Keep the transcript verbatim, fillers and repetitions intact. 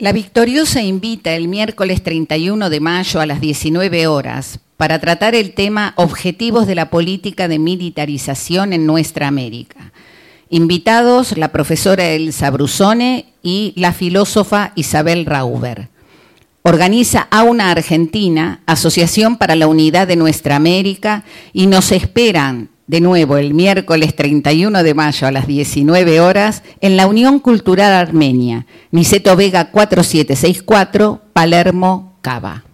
La Victoriosa invita el miércoles treinta y uno de mayo a las diecinueve horas para tratar el tema Objetivos de la política de militarización en nuestra América. Invitados la profesora Elsa Brusone y la filósofa Isabel Rauber. Organiza AUNA Argentina, Asociación para la Unidad de Nuestra América, y nos esperan de nuevo el miércoles treinta y uno de mayo a las diecinueve horas en la Unión Cultural Armenia, Niceto Vega cuatro siete seis cuatro, Palermo, Cava.